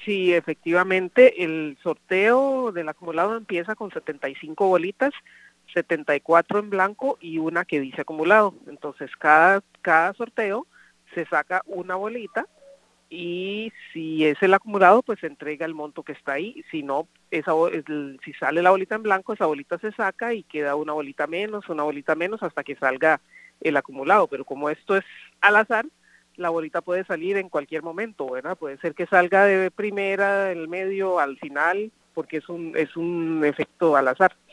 Sí, efectivamente, el sorteo del acumulado empieza con 75 bolitas, 74 en blanco y una que dice acumulado. Entonces, cada sorteo se saca una bolita y si es el acumulado, pues se entrega el monto que está ahí. Si no, si sale la bolita en blanco, esa bolita se saca y queda una bolita menos hasta que salga el acumulado. Pero como esto es al azar, la bolita puede salir en cualquier momento, ¿verdad? Puede ser que salga de primera, en el medio, al final, porque es un efecto al azar.